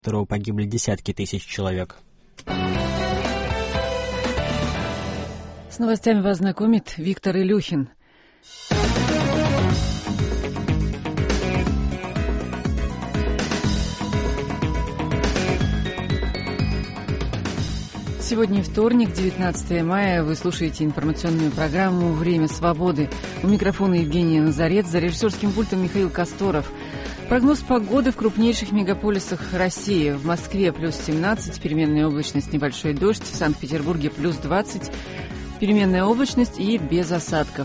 которого погибли десятки тысяч человек. С новостями вас знакомит Виктор Илюхин. Сегодня вторник, 19 мая. Вы слушаете информационную программу «Время свободы». У микрофона Евгения Назарет, за режиссерским пультом Михаил Косторов. Прогноз погоды в крупнейших мегаполисах России. В Москве плюс 17, переменная облачность, небольшой дождь. В Санкт-Петербурге плюс 20, переменная облачность и без осадков.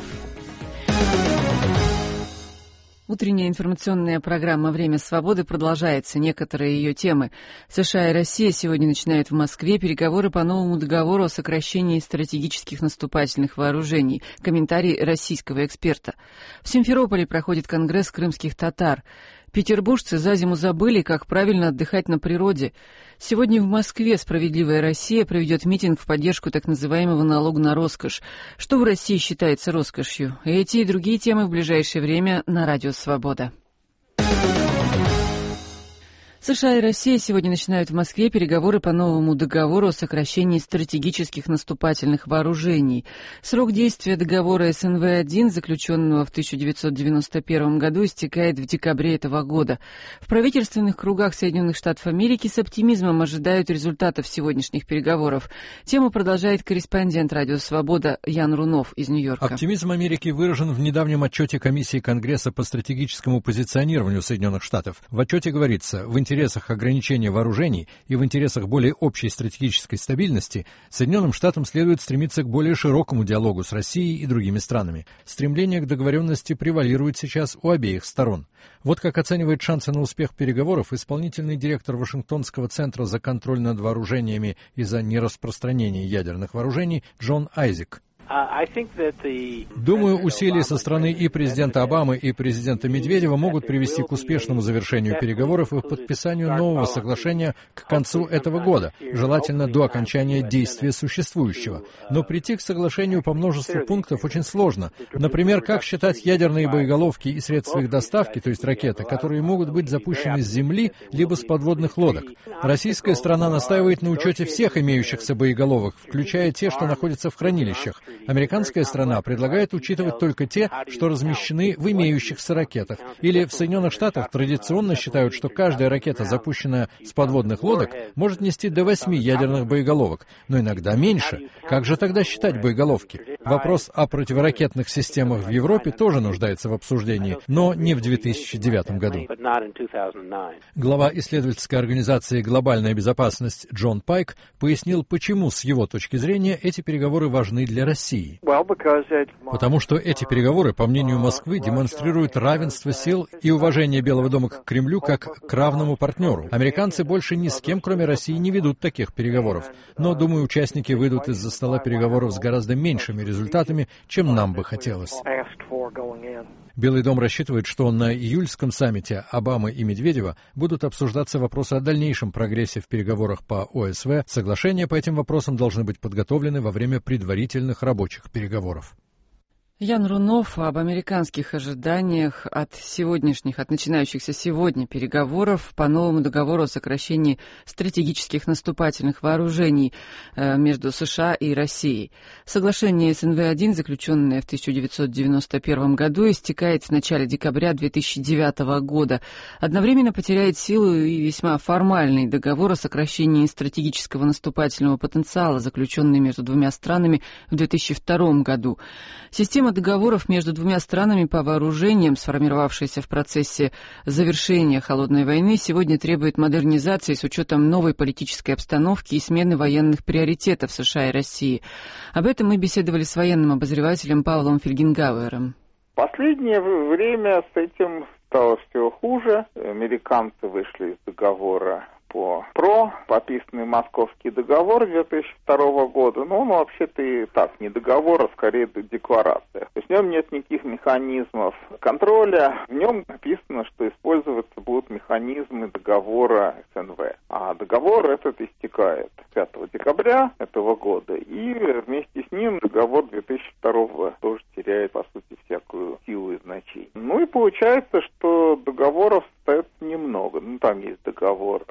Утренняя информационная программа «Время свободы» продолжается. Некоторые ее темы. США и Россия сегодня начинают в Москве переговоры по новому договору о сокращении стратегических наступательных вооружений. Комментарий российского эксперта. В Симферополе проходит конгресс крымских татар. Петербуржцы за зиму забыли, как правильно отдыхать на природе. Сегодня в Москве «Справедливая Россия» проведет митинг в поддержку так называемого налога на роскошь. Что в России считается роскошью? Эти и другие темы в ближайшее время на Радио Свобода. США и Россия сегодня начинают в Москве переговоры по новому договору о сокращении стратегических наступательных вооружений. Срок действия договора СНВ-1, заключенного в 1991 году, истекает в декабре этого года. В правительственных кругах Соединенных Штатов Америки с оптимизмом ожидают результатов сегодняшних переговоров. Тему продолжает корреспондент Радио Свобода Ян Рунов из Нью-Йорка. Оптимизм Америки выражен в недавнем отчете Комиссии Конгресса по стратегическому позиционированию Соединенных Штатов. В отчете говорится, в интересах ограничения вооружений и в интересах более общей стратегической стабильности Соединенным Штатам следует стремиться к более широкому диалогу с Россией и другими странами. Стремление к договоренности превалирует сейчас у обеих сторон. Вот как оценивает шансы на успех переговоров исполнительный директор Вашингтонского центра за контроль над вооружениями и за нераспространение ядерных вооружений Джон Айзек. Думаю, усилия со стороны и президента Обамы, и президента Медведева могут привести к успешному завершению переговоров и подписанию нового соглашения к концу этого года, желательно до окончания действия существующего. Но прийти к соглашению по множеству пунктов очень сложно. Например, как считать ядерные боеголовки и средства их доставки, то есть ракеты, которые могут быть запущены с земли либо с подводных лодок. Российская сторона настаивает на учете всех имеющихся боеголовок, включая те, что находятся в хранилищах. Американская сторона предлагает учитывать только те, что размещены в имеющихся ракетах. Или в Соединенных Штатах традиционно считают, что каждая ракета, запущенная с подводных лодок, может нести до 8 ядерных боеголовок, но иногда меньше. Как же тогда считать боеголовки? Вопрос о противоракетных системах в Европе тоже нуждается в обсуждении, но не в 2009 году. Глава исследовательской организации «Глобальная безопасность» Джон Пайк пояснил, почему, с его точки зрения, эти переговоры важны для России. Потому что эти переговоры, по мнению Москвы, демонстрируют равенство сил и уважение Белого дома к Кремлю как к равному партнеру. Американцы больше ни с кем, кроме России, не ведут таких переговоров. Но, думаю, участники выйдут из-за стола переговоров с гораздо меньшими результатами, чем нам бы хотелось. Белый дом рассчитывает, что на июльском саммите Обамы и Медведева будут обсуждаться вопросы о дальнейшем прогрессе в переговорах по ОСВ. Соглашения по этим вопросам должны быть подготовлены во время предварительных рабочих переговоров. Ян Рунов об американских ожиданиях от начинающихся сегодня переговоров по новому договору о сокращении стратегических наступательных вооружений между США и Россией. Соглашение СНВ-1, заключенное в 1991 году, истекает в начале декабря 2009 года. Одновременно потеряет силу и весьма формальный договор о сокращении стратегического наступательного потенциала, заключенный между двумя странами в 2002 году. Система договоров между двумя странами по вооружениям, сформировавшаяся в процессе завершения Холодной войны, сегодня требует модернизации с учетом новой политической обстановки и смены военных приоритетов США и России. Об этом мы беседовали с военным обозревателем Павлом Фельгенгауэром. В последнее время с этим стало все хуже. Американцы вышли из договора по ПРО, подписанный Московский договор 2002 года. Но он вообще-то и так не договор, а скорее декларация. То есть в нем нет никаких механизмов контроля. В нем написано, что использоваться будут механизмы договора СНВ. А договор этот истекает 5 декабря этого года. И вместе с ним договор 2002 тоже теряет, по сути, всякую силу и значение. Ну и получается, что договоров остается немного. Ну, там есть договор о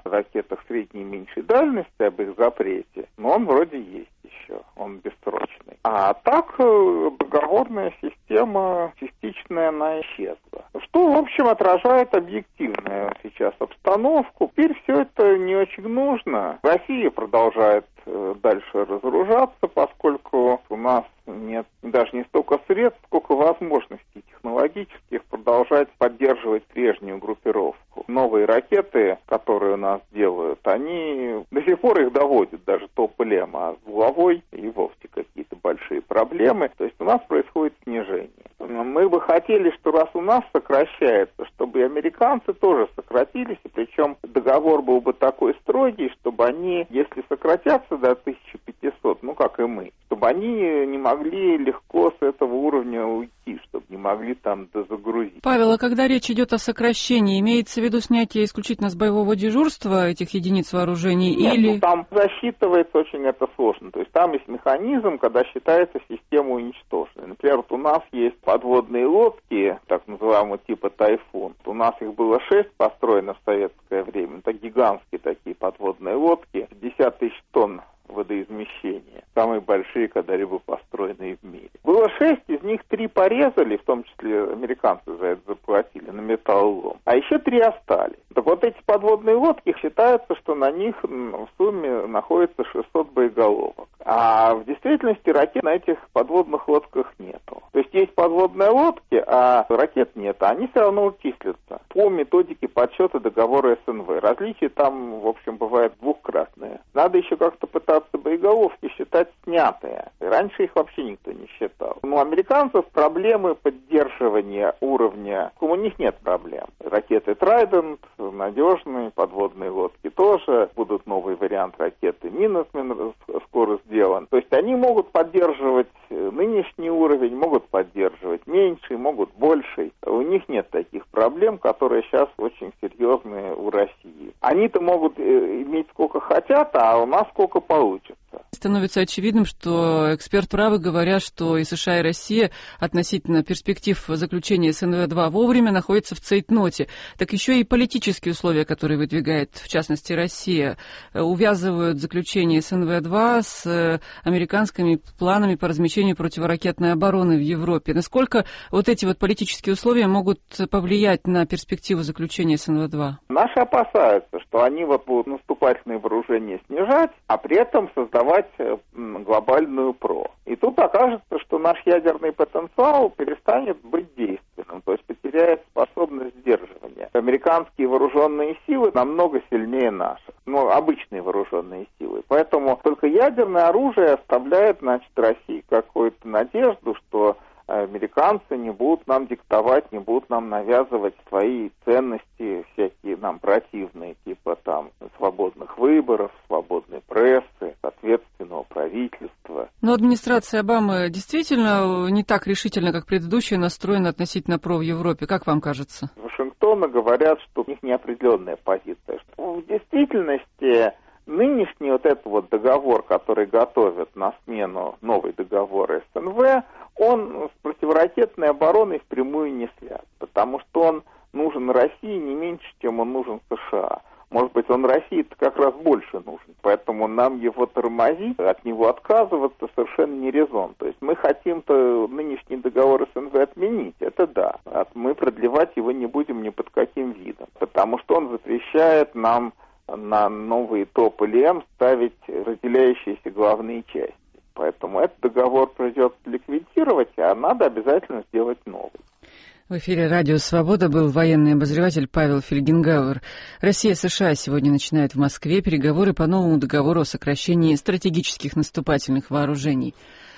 ракетах средней и меньшей дальности, об их запрете, но он вроде есть еще, он бессрочный. А так договорная система частичная, она исчезла. Что, в общем, отражает объективную сейчас обстановку. Теперь все это не очень нужно. Россия продолжает дальше разоружаться, поскольку у нас нет даже не столько средств, сколько возможностей технологических продолжать поддерживать прежнюю группировку. Новые ракеты, которые у нас делают, они до сих пор их доводят, даже топ-лем, а с булавой и вовсе какие-то большие проблемы. То есть у нас происходит снижение. Мы бы хотели, что раз у нас сокращается, чтобы и американцы тоже сократились, и причем договор был бы такой строгий, чтобы они, если сократятся до 1500, ну как и мы, чтобы они не могли легко с этого уровня уйти, чтобы не могли там дозагрузить. Павел, а когда речь идет о сокращении, имеется в виду снятие исключительно с боевого дежурства этих единиц вооружений? Нет, или... ну, там засчитывается очень это сложно. То есть там есть механизм, когда считается система уничтоженной. Например, вот у нас есть подводные лодки, так называемого типа «Тайфун». У нас их было 6 построено в советское время. Это гигантские такие подводные лодки, 50 тысяч тонн водоизмещения. Самые большие когда-либо построенные в мире. Было 6, из них 3 порезали, в том числе американцы за это заплатили, на металлолом. А еще 3 остались. Так вот эти подводные лодки, считается, что на них в сумме находится 600 боеголовок. А в действительности ракет на этих подводных лодках нету. То есть есть подводные лодки, а ракет нет. А они все равно числятся по методике подсчета договора СНВ. Различия там, в общем, бывают двухкратные. Надо еще как-то пытаться боеголовки считать снятые. Раньше их вообще никто не считал. Но у американцев проблемы поддерживания уровня, у них нет проблем. Ракеты Trident надежные, подводные лодки тоже. Будут новый вариант ракеты Minuteman скоро сделан. То есть они могут поддерживать нынешний уровень, могут поддерживать меньший, могут больший. У них нет таких проблем, которые сейчас очень серьезные у России. Они-то могут иметь сколько хотят, а у нас сколько получится. Становится очевидным, что эксперты правы, говорят, что и США, и Россия относительно перспектив заключения СНВ-2 вовремя находятся в цейтноте. Так еще и политические условия, которые выдвигает, в частности, Россия, увязывают заключение СНВ-2 с американскими планами по размещению противоракетной обороны в Европе. Насколько вот эти вот политические условия могут повлиять на перспективу заключения СНВ-2? Наши опасаются, что они вот будут наступательные вооружения снижать, а при этом создавать глобальную ПРО. И тут окажется, что наш ядерный потенциал перестанет быть действенным, то есть потеряет способность сдерживания. Американские вооруженные силы намного сильнее наших, обычные вооруженные силы. Поэтому только ядерное оружие оставляет, России какую-то надежду, что американцы не будут нам диктовать, не будут нам навязывать свои ценности, всякие нам противные, типа там свободных выборов, свободной прессы, ответственного правительства. Но администрация Обамы действительно не так решительно, как предыдущая, настроена относительно ПРО в Европе. Как вам кажется? С Вашингтона говорят, что у них неопределенная позиция. Что в действительности нынешний вот этот вот договор, который готовят на смену новый договор СНВ, он с противоракетной обороной впрямую не связан, потому что он нужен России не меньше, чем он нужен США. Может быть, он России-то как раз больше нужен, поэтому нам его тормозить, от него отказываться совершенно не резон. То есть мы хотим-то нынешний договор СНВ отменить, это да. А мы продлевать его не будем ни под каким видом, потому что он запрещает нам на новые ТОП-ЛМ ставить разделяющиеся главные части. Поэтому этот договор придется ликвидировать, а надо обязательно сделать новый. В эфире «Радио Свобода» был военный обозреватель Павел Фельгенгауэр. Россия и США сегодня начинают в Москве переговоры по новому договору о сокращении стратегических наступательных вооружений.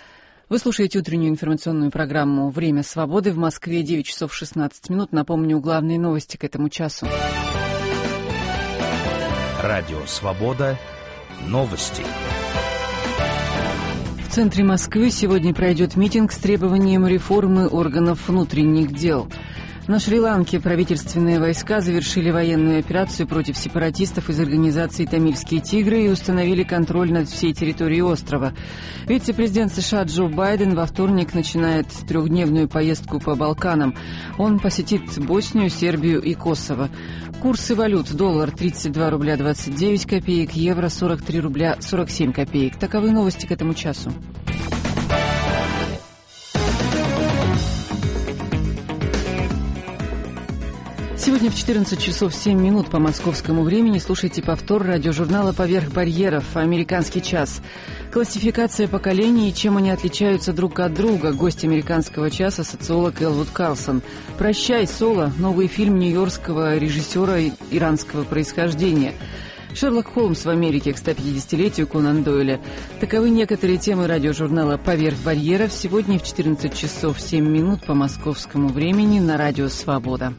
Вы слушаете утреннюю информационную программу «Время свободы». В Москве 9 часов 16 минут. Напомню главные новости к этому часу. Радио «Свобода». Новости. В центре Москвы сегодня пройдет митинг с требованием реформы органов внутренних дел. На Шри-Ланке правительственные войска завершили военную операцию против сепаратистов из организации «Тамильские тигры» и установили контроль над всей территорией острова. Вице-президент США Джо Байден во вторник начинает трехдневную поездку по Балканам. Он посетит Боснию, Сербию и Косово. Курсы валют: доллар 32 рубля 29 копеек, евро 43 рубля 47 копеек. Таковы новости к этому часу. Сегодня в 14 часов 7 минут по московскому времени слушайте повтор радиожурнала «Поверх барьеров. Американский час». Классификация поколений и чем они отличаются друг от друга. Гость американского часа — социолог Элвуд Карлсон. «Прощай, Соло» — новый фильм нью-йоркского режиссера иранского происхождения. Шерлок Холмс в Америке к 150-летию Конан Дойля. Таковы некоторые темы радиожурнала «Поверх барьеров» сегодня в 14 часов 7 минут по московскому времени на радио «Свобода».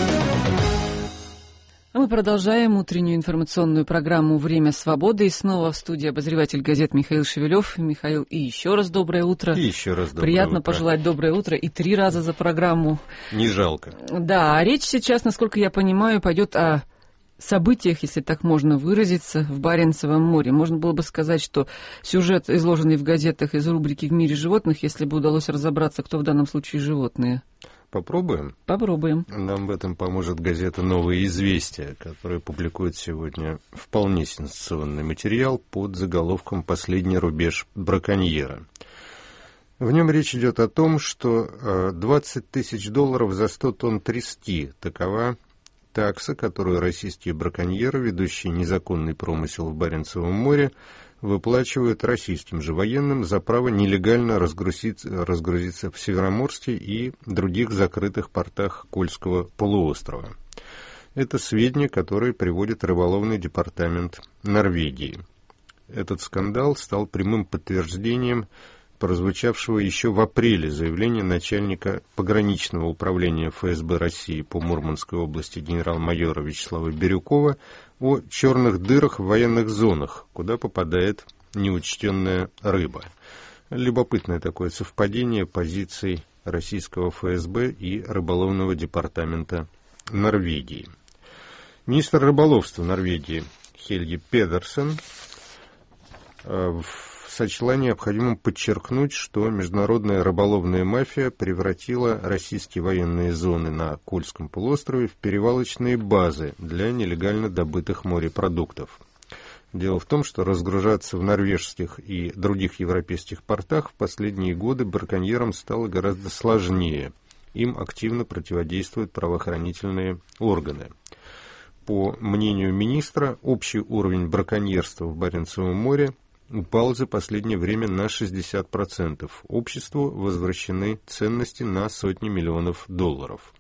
А мы продолжаем утреннюю информационную программу «Время свободы». И снова в студии обозреватель газет Михаил Шевелев. Михаил, и еще раз доброе утро. И еще раз доброе Приятно утро. пожелать доброе утро и 3 раза за программу. Не жалко. Да, а речь сейчас, насколько я понимаю, пойдет о событиях, если так можно выразиться, в Баренцевом море. Можно было бы сказать, что сюжет, изложенный в газетах из рубрики «В мире животных», если бы удалось разобраться, кто в данном случае животные. Попробуем? Попробуем. Нам в этом поможет газета «Новые известия», которая публикует сегодня вполне сенсационный материал под заголовком «Последний рубеж браконьера». В нем речь идет о том, что $20 тысяч за 100 тонн трески – такова такса, которую российские браконьеры, ведущие незаконный промысел в Баренцевом море, выплачивают российским же военным за право нелегально разгрузиться в Североморске и других закрытых портах Кольского полуострова. Это сведения, которые приводит рыболовный департамент Норвегии. Этот скандал стал прямым подтверждением прозвучавшего еще в апреле заявления начальника пограничного управления ФСБ России по Мурманской области генерал-майора Вячеслава Бирюкова о черных дырах в военных зонах, куда попадает неучтенная рыба. Любопытное такое совпадение позиций российского ФСБ и рыболовного департамента Норвегии. Министр рыболовства Норвегии Хельги Педерсен сочла необходимым подчеркнуть, что международная рыболовная мафия превратила российские военные зоны на Кольском полуострове в перевалочные базы для нелегально добытых морепродуктов. Дело в том, что разгружаться в норвежских и других европейских портах в последние годы браконьерам стало гораздо сложнее. Им активно противодействуют правоохранительные органы. По мнению министра, общий уровень браконьерства в Баренцевом море упал за последнее время на 60%. Обществу возвращены ценности на сотни миллионов долларов.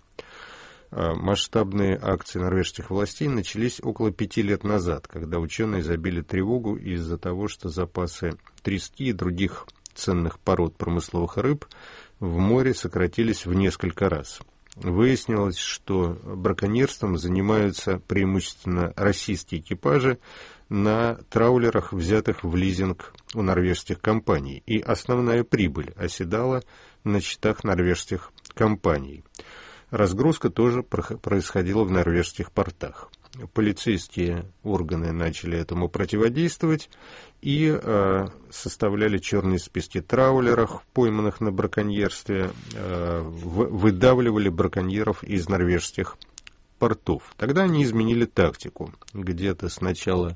Масштабные акции норвежских властей начались около 5 лет назад, когда ученые забили тревогу из-за того, что запасы трески и других ценных пород промысловых рыб в море сократились в несколько раз. Выяснилось, что браконьерством занимаются преимущественно российские экипажи на траулерах, взятых в лизинг у норвежских компаний, и основная прибыль оседала на счетах норвежских компаний. Разгрузка тоже происходила в норвежских портах. Полицейские органы начали этому противодействовать и составляли черные списки траулеров, пойманных на браконьерстве, выдавливали браконьеров из норвежских портов. Тогда они изменили тактику. Где-то с начала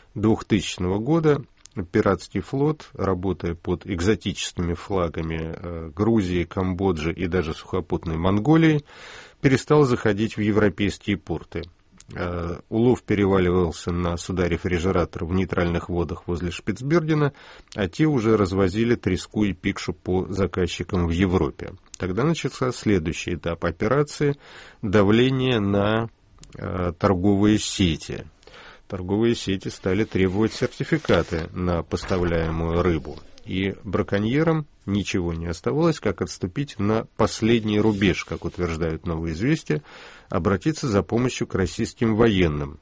2000 года пиратский флот, работая под экзотическими флагами Грузии, Камбоджи и даже сухопутной Монголии, перестал заходить в европейские порты. Улов переваливался на суда-рефрижератор в нейтральных водах возле Шпицбергена, а те уже развозили треску и пикшу по заказчикам в Европе. Тогда начался следующий этап операции – давление на торговые сети. Торговые сети стали требовать сертификаты на поставляемую рыбу. И браконьерам ничего не оставалось, как отступить на последний рубеж, как утверждают «Новые известия», обратиться за помощью к российским военным.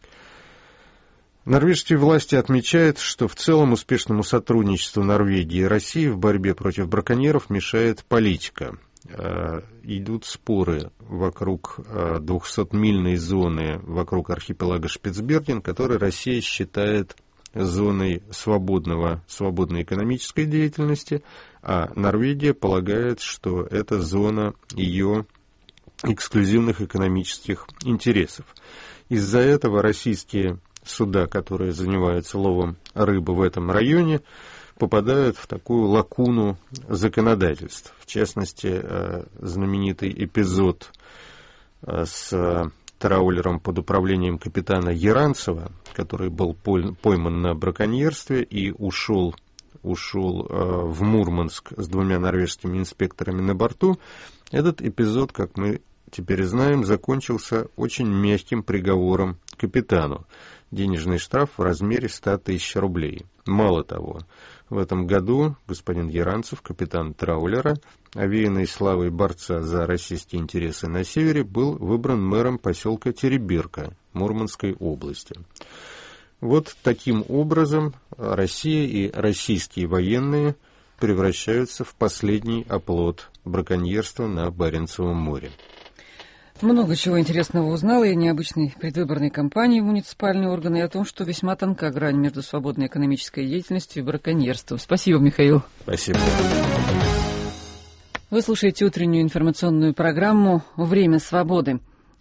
Норвежские власти отмечают, что в целом успешному сотрудничеству Норвегии и России в борьбе против браконьеров мешает политика. идут споры вокруг 200-мильной зоны вокруг архипелага Шпицберген, который Россия считает зоной свободной экономической деятельности, а Норвегия полагает, что это зона ее эксклюзивных экономических интересов. Из-за этого российские суда, которые занимаются ловом рыбы в этом районе, попадают в такую лакуну законодательств. В частности, знаменитый эпизод с траулером под управлением капитана Яранцева, который был пойман на браконьерстве и ушел в Мурманск с 2 норвежскими инспекторами на борту. Этот эпизод, как мы теперь знаем, закончился очень мягким приговором капитану. Денежный штраф в размере 100 тысяч рублей. Мало того, в этом году господин Яранцев, капитан траулера, овеянный славой борца за российские интересы на севере, был выбран мэром поселка Тереберка Мурманской области. Вот таким образом Россия и российские военные превращаются в последний оплот браконьерства на Баренцевом море. Много чего интересного узнала и о необычной предвыборной кампании в муниципальные органы, и о том, что весьма тонка грань между свободной экономической деятельностью и браконьерством. Спасибо, Михаил. Спасибо. Вы слушаете утреннюю информационную программу «Время свободы».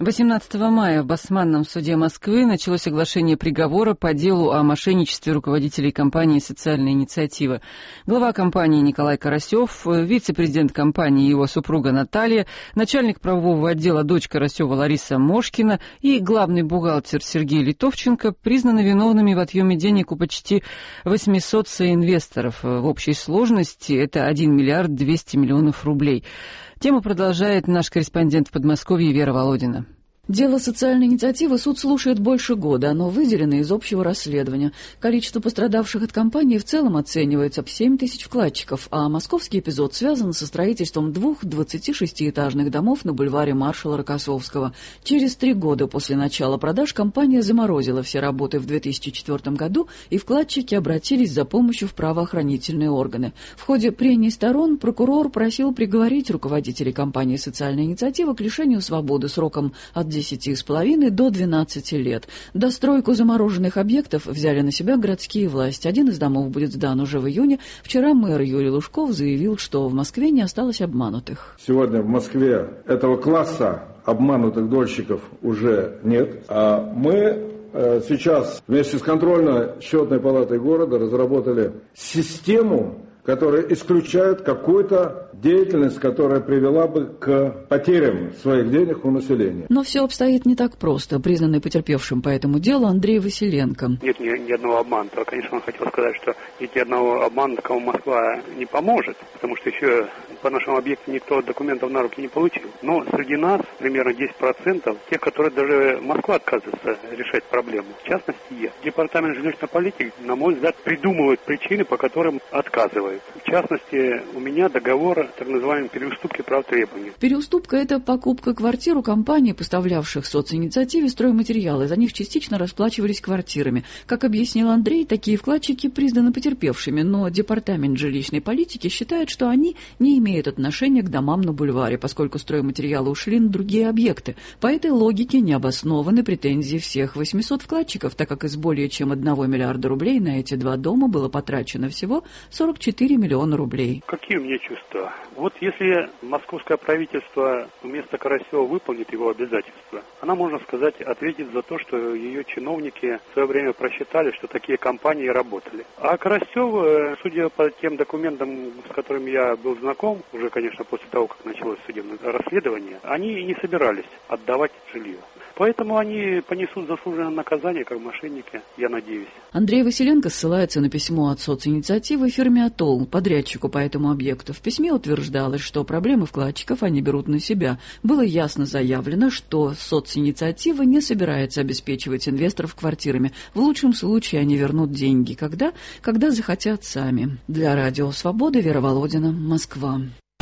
18 мая в Басманном суде Москвы началось оглашение приговора по делу о мошенничестве руководителей компании «Социальная инициатива». Глава компании Николай Карасев, вице-президент компании его супруга Наталья, начальник правового отдела дочь Карасева Лариса Мошкина и главный бухгалтер Сергей Литовченко признаны виновными в отъеме денег у почти 800 соинвесторов. В общей сложности это 1 миллиард 200 миллионов рублей. Тему продолжает наш корреспондент в Подмосковье Вера Володина. Дело социальной инициативы суд слушает больше года. Оно выделено из общего расследования. Количество пострадавших от компании в целом оценивается в 7 тысяч вкладчиков, а московский эпизод связан со строительством 2 26-этажных домов на бульваре маршала Рокоссовского. Через 3 года после начала продаж компания заморозила все работы в 2004 году, и вкладчики обратились за помощью в правоохранительные органы. В ходе прений сторон прокурор просил приговорить руководителей компании «Социальная инициатива» к лишению свободы сроком от 10,5 до 12 лет. Достройку замороженных объектов взяли на себя городские власти. Один из домов будет сдан уже в июне. Вчера мэр Юрий Лужков заявил, что в Москве не осталось обманутых. Сегодня в Москве этого класса обманутых дольщиков уже нет. А мы сейчас вместе с контрольно-счетной палатой города разработали систему, которая исключает какую-то деятельность, которая привела бы к потерям своих денег у населения. Но все обстоит не так просто. Признанный потерпевшим по этому делу Андрей Василенко. Нет ни одного обманутого. Конечно, он хотел сказать, что ни одного обманутого, кому Москва не поможет, потому что еще по нашему объекту никто документов на руки не получил. Но среди нас примерно 10% тех, которые даже Москва отказывается решать проблему. В частности, я. Департамент жилищной политики, на мой взгляд, придумывает причины, по которым отказывает. В частности, у меня договор так называемой переуступки прав требований. Переуступка – это покупка квартир у компаний, поставлявших социинициативе стройматериалы. За них частично расплачивались квартирами. Как объяснил Андрей, такие вкладчики признаны потерпевшими, но Департамент жилищной политики считает, что они не имеют отношения к домам на бульваре, поскольку стройматериалы ушли на другие объекты. По этой логике не обоснованы претензии всех 800 вкладчиков, так как из более чем 1 миллиарда рублей на эти 2 дома было потрачено всего 44 миллиона рублей. Какие у меня чувства? Вот если московское правительство вместо Карасева выполнит его обязательства, она, можно сказать, ответит за то, что ее чиновники в свое время просчитали, что такие компании работали. А Карасев, судя по тем документам, с которыми я был знаком, уже, конечно, после того, как началось судебное расследование, они не собирались отдавать жилье. Поэтому они понесут заслуженное наказание, как мошенники, я надеюсь. Андрей Василенко ссылается на письмо от социинициативы фирме «Атолл», подрядчику по этому объекту. В письме утверждалось, что проблемы вкладчиков они берут на себя. Было ясно заявлено, что социинициатива не собирается обеспечивать инвесторов квартирами. В лучшем случае они вернут деньги, когда захотят сами. Для Радио Свобода, Вера Володина, Москва.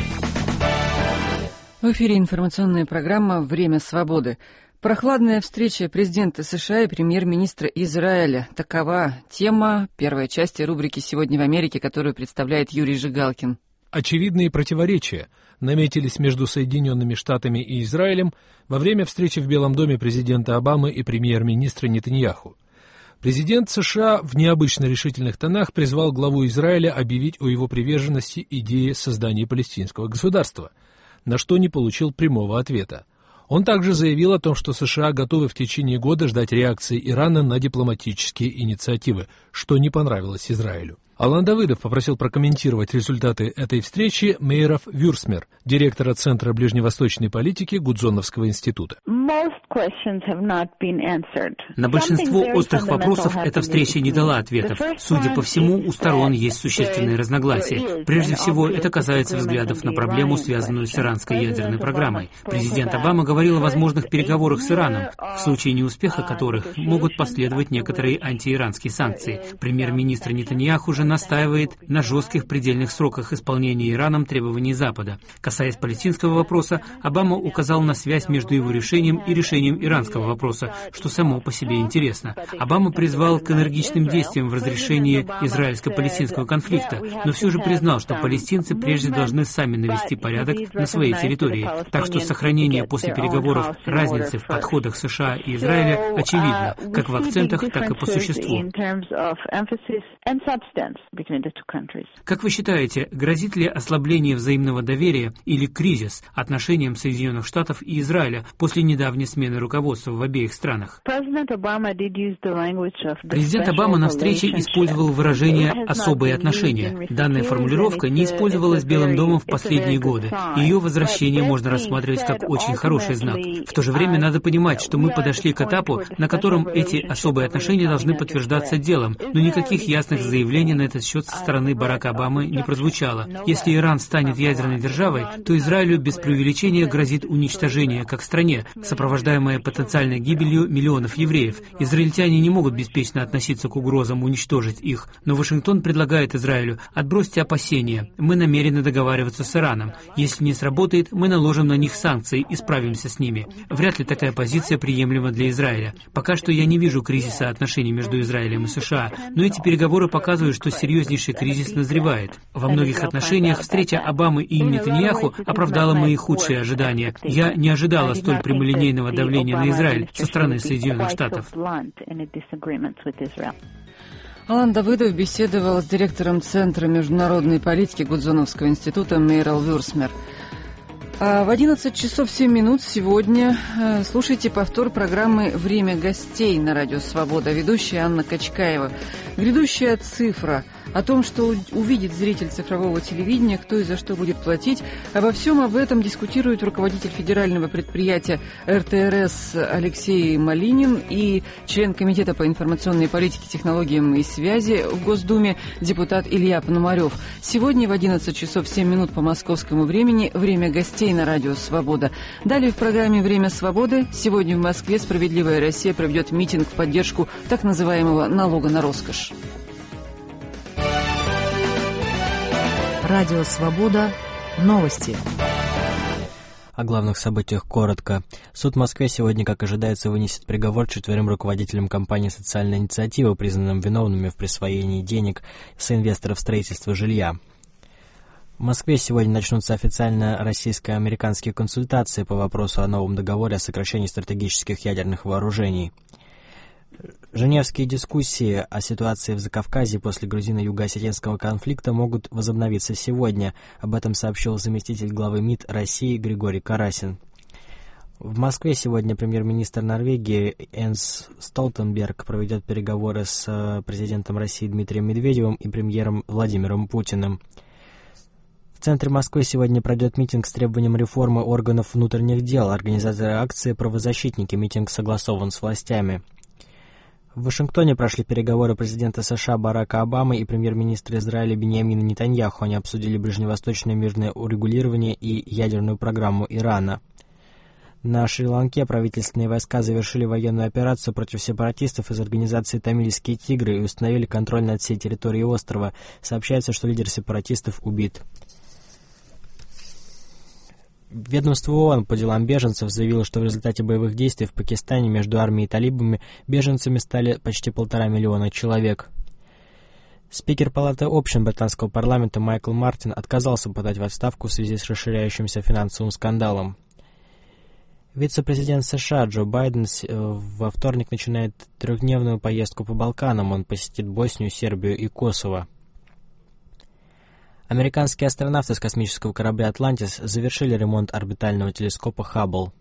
В эфире информационная программа «Время свободы». Прохладная встреча президента США и премьер-министра Израиля. Такова тема первой части рубрики «Сегодня в Америке», которую представляет Юрий Жигалкин. Очевидные противоречия наметились между Соединенными Штатами и Израилем во время встречи в Белом доме президента Обамы и премьер-министра Нетаньяху. Президент США в необычно решительных тонах призвал главу Израиля объявить о его приверженности идее создания палестинского государства, на что не получил прямого ответа. Он также заявил о том, что США готовы в течение года ждать реакции Ирана на дипломатические инициативы, что не понравилось Израилю. Алан Давыдов попросил прокомментировать результаты этой встречи Мейрав Вюрсмер, директора Центра ближневосточной политики Гудзоновского института. На большинство острых вопросов эта встреча не дала ответов. Судя по всему, у сторон есть существенные разногласия. Прежде всего, это касается взглядов на проблему, связанную с иранской ядерной программой. Президент Обама говорил о возможных переговорах с Ираном, в случае неуспеха которых могут последовать некоторые антииранские санкции. Премьер-министр Нетаньяху уже настаивает на жестких предельных сроках исполнения Ираном требований Запада. Касаясь палестинского вопроса, Обама указал на связь между его решением и решением иранского вопроса, что само по себе интересно. Обама призвал к энергичным действиям в разрешении израильско-палестинского конфликта, но все же признал, что палестинцы прежде должны сами навести порядок на своей территории. Так что сохранение после переговоров разницы в подходах США и Израиля очевидно, как в акцентах, так и по существу. Как вы считаете, грозит ли ослабление взаимного доверия или кризис отношениям Соединенных Штатов и Израиля после недавней смены руководства в обеих странах? Президент Обама на встрече использовал выражение «особые отношения». Данная формулировка не использовалась Белым домом в последние годы. Ее возвращение можно рассматривать как очень хороший знак. В то же время надо понимать, что мы подошли к этапу, на котором эти особые отношения должны подтверждаться делом, но никаких ясных заявлений на этот счет со стороны Барака Обамы не прозвучало. Если Иран станет ядерной державой, то Израилю без преувеличения грозит уничтожение как стране, сопровождаемое потенциальной гибелью миллионов евреев. Израильтяне не могут беспечно относиться к угрозам уничтожить их, но Вашингтон предлагает Израилю: отбросьте опасения, мы намерены договариваться с Ираном. Если не сработает, мы наложим на них санкции и справимся с ними. Вряд ли такая позиция приемлема для Израиля. Пока что я не вижу кризиса отношений между Израилем и США, но эти переговоры показывают, что серьезнейший кризис назревает. Во многих отношениях встреча Обамы и Нетаньяху оправдала мои худшие ожидания. Я не ожидала столь прямолинейного давления на Израиль со стороны Соединенных Штатов. Алан Давыдов беседовал с директором Центра международной политики Гудзоновского института Мейрал Вюрсмер. А в 11 часов 7 минут сегодня слушайте повтор программы «Время гостей» на радио «Свобода». Ведущая Анна Качкаева. Грядущая цифра. О том, что увидит зритель цифрового телевидения, кто и за что будет платить. Обо всем об этом дискутирует руководитель федерального предприятия РТРС Алексей Малинин и член Комитета по информационной политике, технологиям и связи в Госдуме депутат Илья Пономарев. Сегодня в 11 часов 7 минут по московскому времени «Время гостей» на радио «Свобода». Далее в программе «Время свободы» сегодня в Москве «Справедливая Россия» проведет митинг в поддержку так называемого налога на роскошь. Радио «Свобода». Новости. О главных событиях коротко. Суд в Москве сегодня, как ожидается, вынесет приговор 4 руководителям компании «Социальная инициатива», признанным виновными в присвоении денег с инвесторов строительства жилья. В Москве сегодня начнутся официально российско-американские консультации по вопросу о новом договоре о сокращении стратегических ядерных вооружений. Женевские дискуссии о ситуации в Закавказье после грузино-юго-осетинского конфликта могут возобновиться сегодня. Об этом сообщил заместитель главы МИД России Григорий Карасин. В Москве сегодня премьер-министр Норвегии Йенс Столтенберг проведет переговоры с президентом России Дмитрием Медведевым и премьером Владимиром Путиным. В центре Москвы сегодня пройдет митинг с требованием реформы органов внутренних дел. Организаторы акции «Правозащитники». Митинг согласован с властями. В Вашингтоне прошли переговоры президента США Барака Обамы и премьер-министра Израиля Биньямина Нетаньяху. Они обсудили ближневосточное мирное урегулирование и ядерную программу Ирана. На Шри-Ланке правительственные войска завершили военную операцию против сепаратистов из организации «Тамильские тигры» и установили контроль над всей территорией острова. Сообщается, что лидер сепаратистов убит. Ведомство ООН по делам беженцев заявило, что в результате боевых действий в Пакистане между армией и талибами беженцами стали почти 1,5 миллиона человек. Спикер Палаты общин британского парламента Майкл Мартин отказался подать в отставку в связи с расширяющимся финансовым скандалом. Вице-президент США Джо Байден во вторник начинает трехдневную поездку по Балканам. Он посетит Боснию, Сербию и Косово. Американские астронавты с космического корабля «Атлантис» завершили ремонт орбитального телескопа «Хаббл».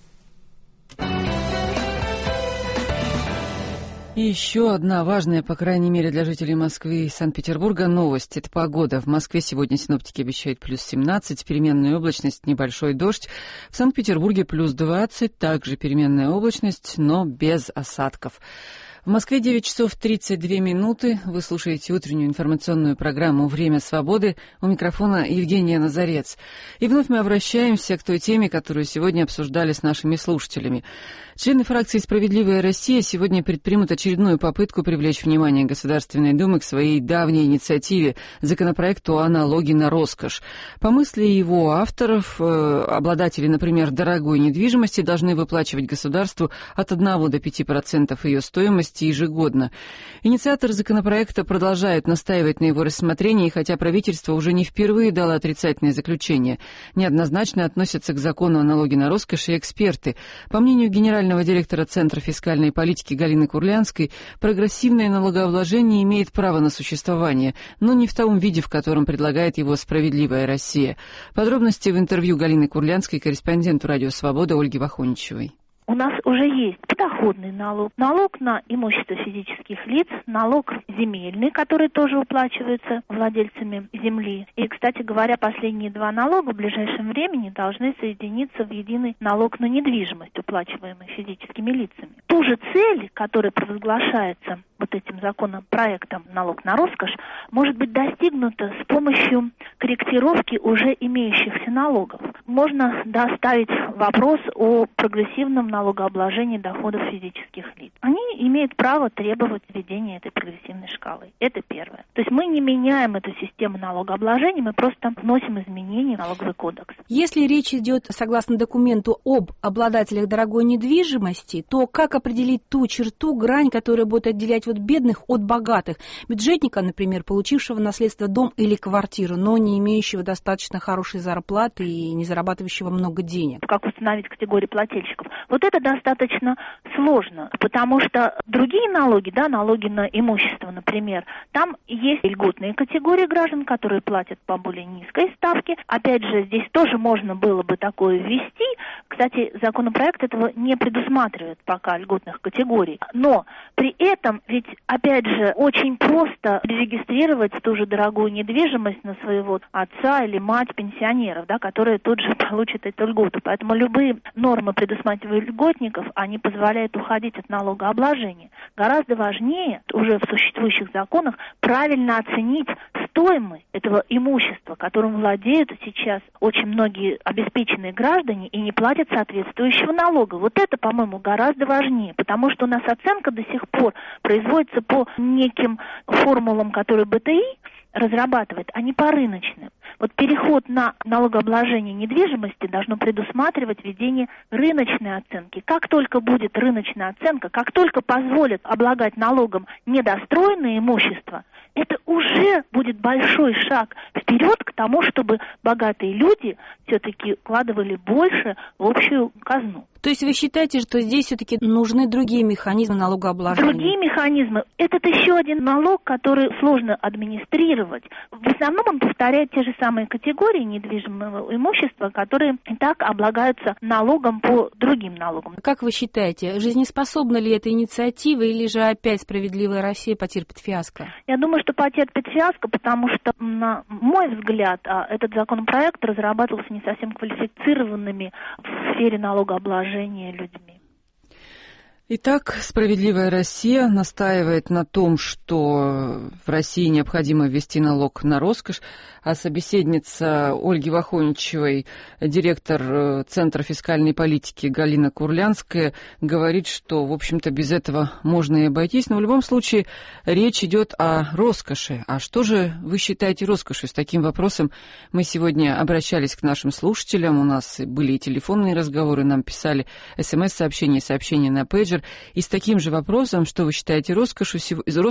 И еще одна важная, по крайней мере, для жителей Москвы и Санкт-Петербурга новость. Это погода. В Москве сегодня синоптики обещают плюс 17, переменная облачность, небольшой дождь. В Санкт-Петербурге плюс 20, также переменная облачность, но без осадков. В Москве 9 часов 32 минуты. Вы слушаете утреннюю информационную программу «Время свободы». У микрофона Евгения Назарец. И вновь мы обращаемся к той теме, которую сегодня обсуждали с нашими слушателями. Члены фракции «Справедливая Россия» сегодня предпримут очередную попытку привлечь внимание Государственной Думы к своей давней инициативе законопроекту о налоге на роскошь. По мысли его авторов, обладатели, например, дорогой недвижимости должны выплачивать государству от 1 до 5% ее стоимости ежегодно. Инициатор законопроекта продолжает настаивать на его рассмотрении, хотя правительство уже не впервые дало отрицательное заключение. Неоднозначно относятся к закону о налоге на роскошь и эксперты. По мнению генерального директора Центра фискальной политики Галины Курлянской, прогрессивное налогообложение имеет право на существование, но не в том виде, в котором предлагает его «Справедливая Россия». Подробности в интервью Галины Курлянской корреспонденту «Радио Свобода» Ольги Вахоничевой. У нас уже есть подоходный налог, налог на имущество физических лиц, налог земельный, который тоже уплачивается владельцами земли. И, кстати говоря, последние два налога в ближайшем времени должны соединиться в единый налог на недвижимость, уплачиваемый физическими лицами. Ту же цель, которая провозглашается вот этим законопроектом «Налог на роскошь», может быть достигнута с помощью корректировки уже имеющихся налогов. Можно доставить вопрос о прогрессивном налогообложении доходов физических лиц. Они имеют право требовать введения этой прогрессивной шкалы. Это первое. То есть мы не меняем эту систему налогообложения, мы просто вносим изменения в налоговый кодекс. Если речь идет, согласно документу, об обладателях дорогой недвижимости, то как определить ту черту, грань, которая будет отделять вот бедных от богатых? Бюджетника, например, получившего наследство дом или квартиру, но не имеющего достаточно хорошей зарплаты и не зарабатывающего много денег. Как установить категории плательщиков? Вот это достаточно сложно, потому что другие налоги, налоги на имущество, например, там есть льготные категории граждан, которые платят по более низкой ставке. Опять же, здесь тоже можно было бы такое ввести. Кстати, законопроект этого не предусматривает пока льготных категорий. Но при этом ведь, опять же, очень просто регистрировать ту же дорогую недвижимость на своего отца или мать пенсионеров, которые тут же получат эту льготу. Поэтому любые нормы, предусматривая льготников, они позволяют уходить от налогообложения. Гораздо важнее уже в существующих законах правильно оценить стоимость этого имущества, которым владеют сейчас очень многие обеспеченные граждане и не платят соответствующего налога. Вот это, по-моему, гораздо важнее, потому что у нас оценка до сих пор производится по неким формулам, которые БТИ разрабатывает, а не по рыночным. Вот переход на налогообложение недвижимости должно предусматривать введение рыночной оценки. Как только будет рыночная оценка, как только позволят облагать налогом недостроенное имущество, это уже будет большой шаг вперед к тому, чтобы богатые люди все-таки вкладывали больше в общую казну. То есть вы считаете, что здесь все-таки нужны другие механизмы налогообложения? Другие механизмы. Этот еще один налог, который сложно администрировать. В основном он повторяет те же самые категории недвижимого имущества, которые и так облагаются налогом по другим налогам. Как вы считаете, жизнеспособна ли эта инициатива или же опять «Справедливая Россия» потерпит фиаско? Я думаю, что потерпит фиаско, потому что, на мой взгляд, этот законопроект разрабатывался не совсем квалифицированными в сфере налогообложения людьми. Итак, «Справедливая Россия» настаивает на том, что в России необходимо ввести налог на роскошь, а собеседница Ольги Вахоничевой, директор Центра фискальной политики Галина Курлянская, говорит, что, в общем-то, без этого можно и обойтись. Но в любом случае речь идет о роскоши. А что же вы считаете роскошью? С таким вопросом мы сегодня обращались к нашим слушателям. У нас были и телефонные разговоры, нам писали СМС-сообщения, сообщения на пейджер. Владимир. И с таким же вопросом, что вы считаете роскошью,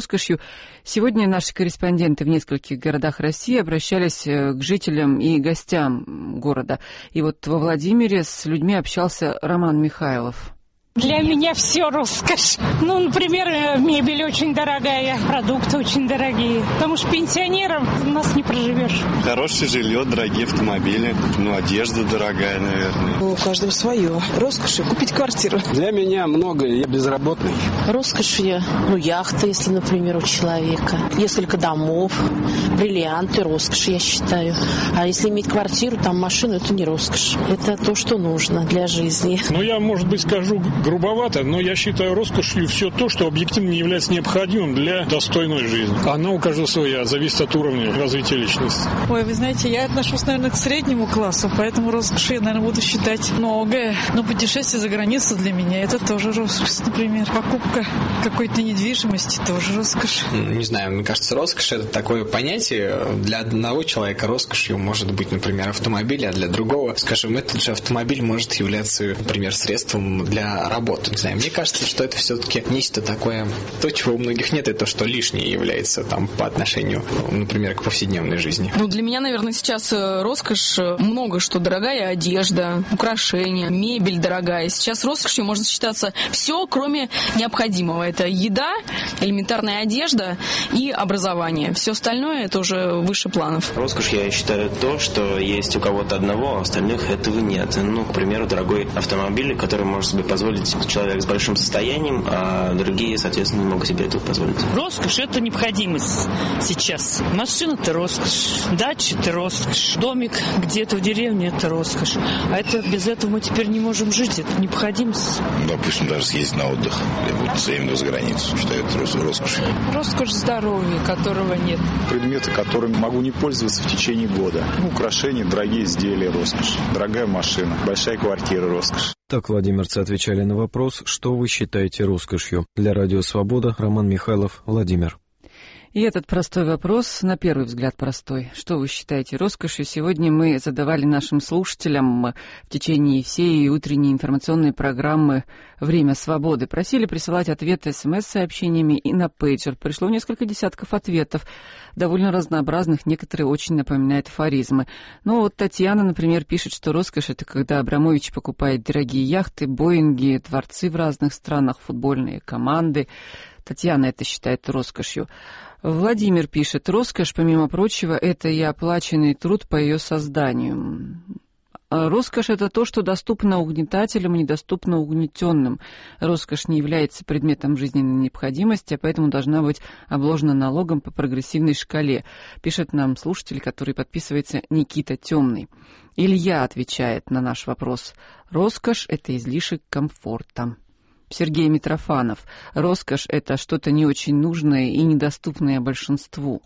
сегодня наши корреспонденты в нескольких городах России обращались к жителям и гостям города. И вот во Владимире с людьми общался Роман Михайлов. Для меня все роскошь. Ну, например, мебель очень дорогая, продукты очень дорогие. Потому что пенсионерам у нас не проживешь. Хорошее жилье, дорогие автомобили, одежда дорогая, наверное. У каждого свое. Роскошь купить квартиру. Для меня много, я безработный. Роскошь, яхта, если, например, у человека. Несколько домов, бриллианты, роскошь, я считаю. А если иметь квартиру, там машину, это не роскошь. Это то, что нужно для жизни. Я, может быть, скажу грубовато, но я считаю роскошью все то, что объективно не является необходимым для достойной жизни. Она у каждого своя, зависит от уровня развития личности. Ой, вы знаете, я отношусь, наверное, к среднему классу, поэтому роскошью я, наверное, буду считать многое. Но путешествие за границу для меня это тоже роскошь, например. Покупка какой-то недвижимости тоже роскошь. Не знаю, мне кажется, роскошь — это такое понятие. Для одного человека роскошью может быть, например, автомобиль, а для другого, скажем, этот же автомобиль может являться, например, средством для работы. Не знаю, мне кажется, что это все-таки нечто такое, то, чего у многих нет, и то, что лишнее является по отношению, например, к повседневной жизни. Для меня, наверное, сейчас роскошь много что. Дорогая одежда, украшения, мебель дорогая. Сейчас роскошью можно считаться все, кроме необходимого. Это еда, элементарная одежда и образование. Все остальное это уже выше планов. Роскошь, я считаю, то, что есть у кого-то одного, а остальных этого нет. К примеру, дорогой автомобиль, который может себе позволить человек с большим состоянием, а другие, соответственно, не могут себе этого позволить. Роскошь – это необходимость сейчас. Машина – это роскошь, дача – это роскошь, домик где-то в деревне – это роскошь. А это без этого мы теперь не можем жить, это необходимость. Допустим, даже съездить на отдых, именно за границу, считаю это роскошью. Роскошь здоровья, которого нет. Предметы, которыми могу не пользоваться в течение года. Украшения, дорогие изделия – роскошь. Дорогая машина, большая квартира – роскошь. Так владимирцы отвечали на вопрос, что вы считаете роскошью. Для Радио Свобода, Роман Михайлов, Владимир. И этот простой вопрос, на первый взгляд простой. Что вы считаете роскошью? Сегодня мы задавали нашим слушателям в течение всей утренней информационной программы «Время свободы». Просили присылать ответы СМС-сообщениями и на пейджер. Пришло несколько десятков ответов, довольно разнообразных, некоторые очень напоминают афоризмы. Татьяна, например, пишет, что роскошь — это когда Абрамович покупает дорогие яхты, боинги, дворцы в разных странах, футбольные команды. Татьяна это считает роскошью. Владимир пишет, роскошь, помимо прочего, это и оплаченный труд по ее созданию. Роскошь — это то, что доступно угнетателям и недоступно угнетенным. Роскошь не является предметом жизненной необходимости, а поэтому должна быть обложена налогом по прогрессивной шкале, пишет нам слушатель, который подписывается Никита Темный. Илья отвечает на наш вопрос. Роскошь — это излишек комфорта. Сергей Митрофанов. Роскошь — это что-то не очень нужное и недоступное большинству.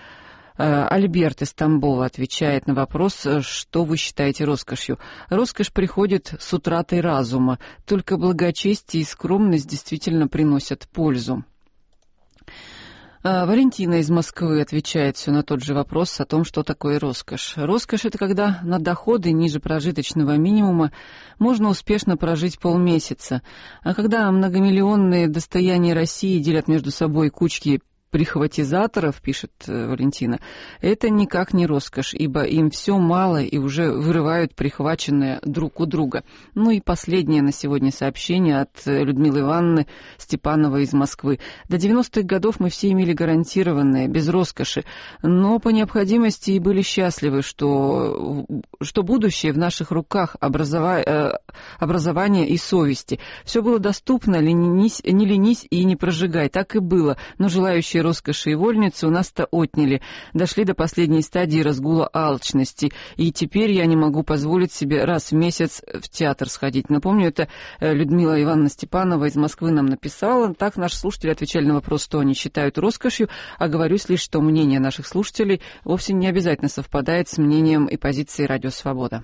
Альберт из Тамбова отвечает на вопрос, что вы считаете роскошью. Роскошь приходит с утратой разума. Только благочестие и скромность действительно приносят пользу. Валентина из Москвы отвечает все на тот же вопрос о том, что такое роскошь. Роскошь — это когда на доходы ниже прожиточного минимума можно успешно прожить полмесяца. А когда многомиллионные достояния России делят между собой кучки прихватизаторов, пишет Валентина, это никак не роскошь, ибо им все мало и уже вырывают прихваченное друг у друга. И последнее на сегодня сообщение от Людмилы Ивановны Степановой из Москвы. До 90-х годов мы все имели гарантированное, без роскоши, но по необходимости и были счастливы, что будущее в наших руках, образование и совести. Все было доступно, не ленись и не прожигай. Так и было, но желающие роскоши и вольницы у нас-то отняли. Дошли до последней стадии разгула алчности. И теперь я не могу позволить себе раз в месяц в театр сходить. Напомню, это Людмила Ивановна Степанова из Москвы нам написала. Так наши слушатели отвечали на вопрос, что они считают роскошью. Оговорюсь лишь, что мнение наших слушателей вовсе не обязательно совпадает с мнением и позицией Радио Свобода.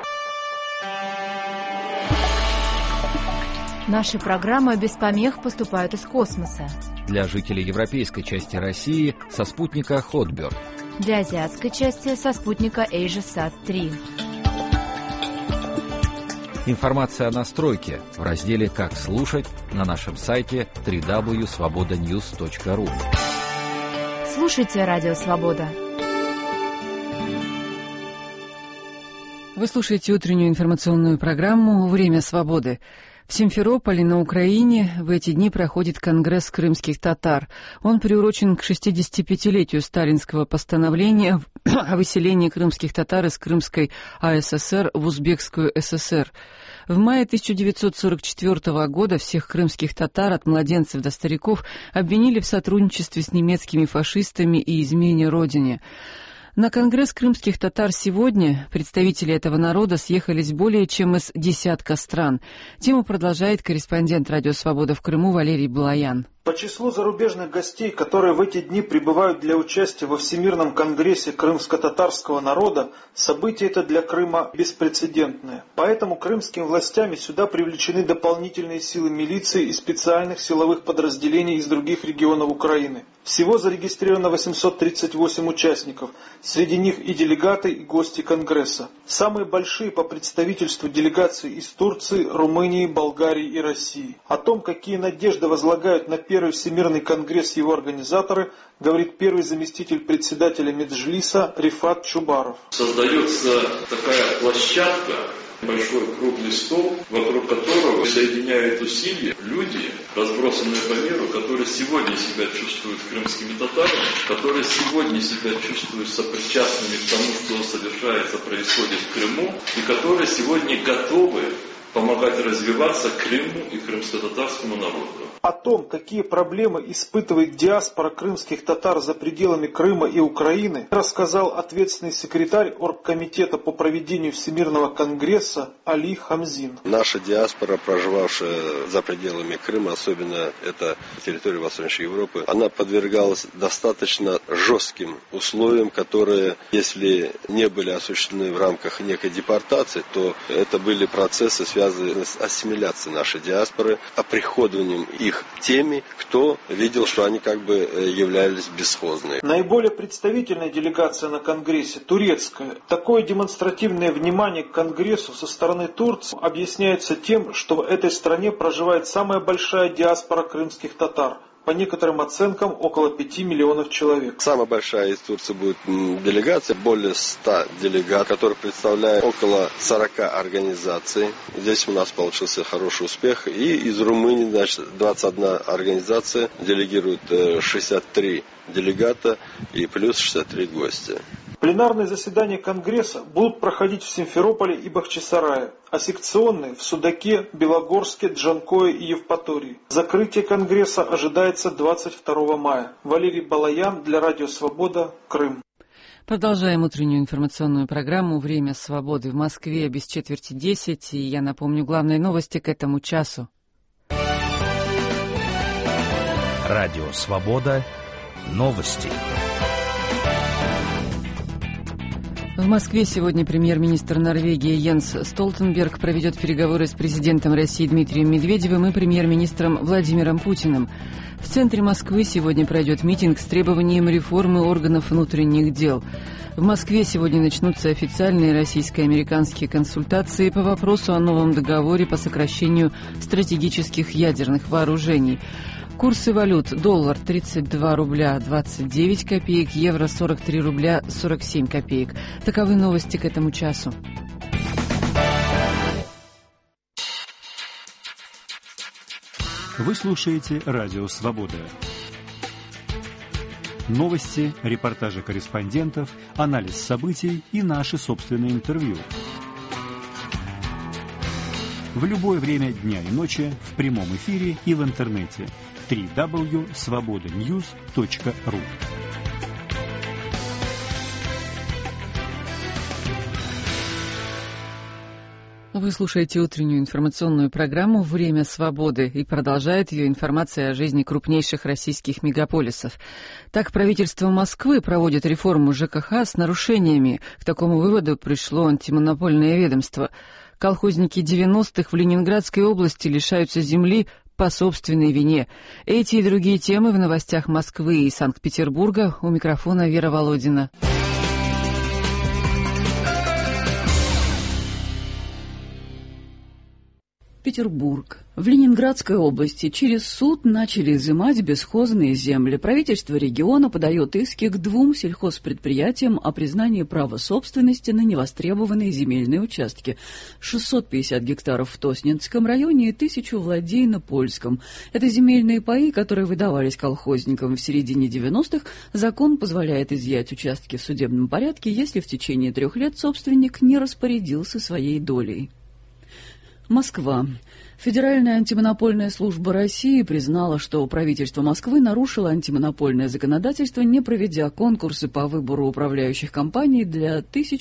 Наши программы без помех поступают из космоса. Для жителей европейской части России со спутника Хотберд. Для азиатской части со спутника AsiaSat-3. Информация о настройке в разделе «Как слушать» на нашем сайте www.svobodanews.ru. Слушайте Радио Свобода. Вы слушаете утреннюю информационную программу «Время свободы». В Симферополе на Украине в эти дни проходит Конгресс крымских татар. Он приурочен к 65-летию сталинского постановления о выселении крымских татар из Крымской АССР в Узбекскую ССР. В мае 1944 года всех крымских татар, от младенцев до стариков, обвинили в сотрудничестве с немецкими фашистами и измене родине. На Конгресс крымских татар сегодня представители этого народа съехались более чем из десятка стран. Тему продолжает корреспондент «Радио Свобода» в Крыму Валерий Балаян. По числу зарубежных гостей, которые в эти дни прибывают для участия во Всемирном конгрессе крымско-татарского народа, событие это для Крыма беспрецедентное. Поэтому крымскими властями сюда привлечены дополнительные силы милиции и специальных силовых подразделений из других регионов Украины. Всего зарегистрировано 838 участников, среди них и делегаты, и гости Конгресса. Самые большие по представительству делегации из Турции, Румынии, Болгарии и России. О том, какие надежды возлагают на Первый Всемирный конгресс его организаторы, говорит первый заместитель председателя Меджлиса Рифат Чубаров. Создается такая площадка, большой круглый стол, вокруг которого соединяют усилия люди, разбросанные по миру, которые сегодня себя чувствуют крымскими татарами, которые сегодня себя чувствуют сопричастными к тому, что совершается, происходит в Крыму, и которые сегодня готовы помогать развиваться Крыму и крымско-татарскому народу. О том, какие проблемы испытывает диаспора крымских татар за пределами Крыма и Украины, рассказал ответственный секретарь Оргкомитета по проведению Всемирного конгресса Али Хамзин. Наша диаспора, проживавшая за пределами Крыма, особенно это территория Восточной Европы, она подвергалась достаточно жестким условиям, которые, если не были осуществлены в рамках некой депортации, то это были процессы, связанные с ассимиляцией нашей диаспоры, оприходованием их теми, кто видел, что они как бы являлись бесхозными. Наиболее представительная делегация на Конгрессе – турецкая. Такое демонстративное внимание к Конгрессу со стороны Турции объясняется тем, что в этой стране проживает самая большая диаспора крымских татар. По некоторым оценкам, около 5 миллионов человек. Самая большая из Турции будет делегация, более 100 делегатов, которые представляют около 40 организаций. Здесь у нас получился хороший успех. И из Румынии, 21 организация делегирует 63 делегата и плюс 63 гостя. Пленарные заседания Конгресса будут проходить в Симферополе и Бахчисарае, а секционные в Судаке, Белогорске, Джанкое и Евпатории. Закрытие Конгресса ожидается 22 мая. Валерий Балаян для Радио Свобода, Крым. Продолжаем утреннюю информационную программу «Время свободы» в Москве без 9:45. И я напомню главные новости к этому часу. Радио Свобода. Новости. В Москве сегодня премьер-министр Норвегии Йенс Столтенберг проведет переговоры с президентом России Дмитрием Медведевым и премьер-министром Владимиром Путиным. В центре Москвы сегодня пройдет митинг с требованием реформы органов внутренних дел. В Москве сегодня начнутся официальные российско-американские консультации по вопросу о новом договоре по сокращению стратегических ядерных вооружений. Курсы валют: доллар 32 рубля 29 копеек, евро 43 рубля 47 копеек. Таковы новости к этому часу. Вы слушаете Радио Свобода. Новости, репортажи корреспондентов, анализ событий и наши собственные интервью. В любое время дня и ночи, в прямом эфире и в интернете. www.svobodanews.ru. Вы слушаете утреннюю информационную программу «Время свободы» и продолжает ее информация о жизни крупнейших российских мегаполисов. Так, правительство Москвы проводит реформу ЖКХ с нарушениями. К такому выводу пришло антимонопольное ведомство. Колхозники 90-х в Ленинградской области лишаются земли по собственной вине. Эти и другие темы в новостях Москвы и Санкт-Петербурга. У микрофона Вера Володина. Петербург. В Ленинградской области через суд начали изымать бесхозные земли. Правительство региона подает иски к 2 сельхозпредприятиям о признании права собственности на невостребованные земельные участки. 650 гектаров в Тоснинском районе и 1000 владей на Польском. Это земельные паи, которые выдавались колхозникам в середине 90-х. Закон позволяет изъять участки в судебном порядке, если в течение 3 лет собственник не распорядился своей долей. Москва. Федеральная антимонопольная служба России признала, что правительство Москвы нарушило антимонопольное законодательство, не проведя конкурсы по выбору управляющих компаний для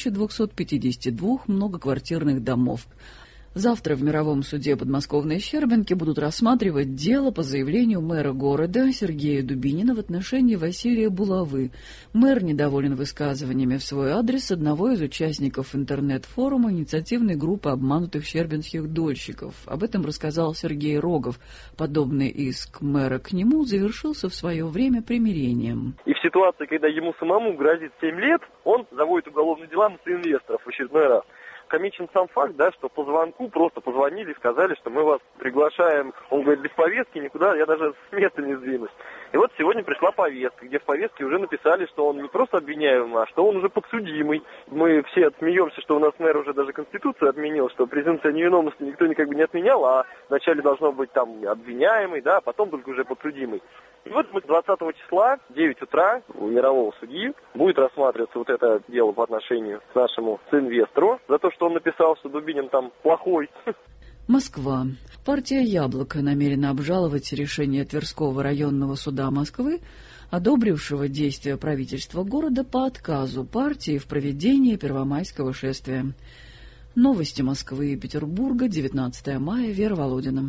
1252 многоквартирных домов. Завтра в Мировом суде подмосковной Щербинки будут рассматривать дело по заявлению мэра города Сергея Дубинина в отношении Василия Булавы. Мэр недоволен высказываниями в свой адрес одного из участников интернет-форума инициативной группы обманутых щербинских дольщиков. Об этом рассказал Сергей Рогов. Подобный иск мэра к нему завершился в свое время примирением. И в ситуации, когда ему самому грозит 7 лет, он заводит уголовные дела на инвесторов в очередной раз. Комичен сам факт, да, что по звонку просто позвонили и сказали, что мы вас приглашаем. Он говорит, без повестки никуда, я даже с места не сдвинусь. И вот сегодня пришла повестка, где в повестке уже написали, что он не просто обвиняемый, а что он уже подсудимый. Мы все отсмеемся, что у нас мэр уже даже Конституцию отменил, что презумпция невиновности никто никак бы не отменял, а вначале должно быть там обвиняемый, да, а потом только уже подсудимый. И вот 20 числа, 9 утра, у мирового судьи будет рассматриваться вот это дело по отношению к нашему инвестору за то, что он написал, что Дубинин там плохой. Москва. Партия «Яблоко» намерена обжаловать решение Тверского районного суда Москвы, одобрившего действия правительства города по отказу партии в проведении первомайского шествия. Новости Москвы и Петербурга, 19 мая, Вера Володина.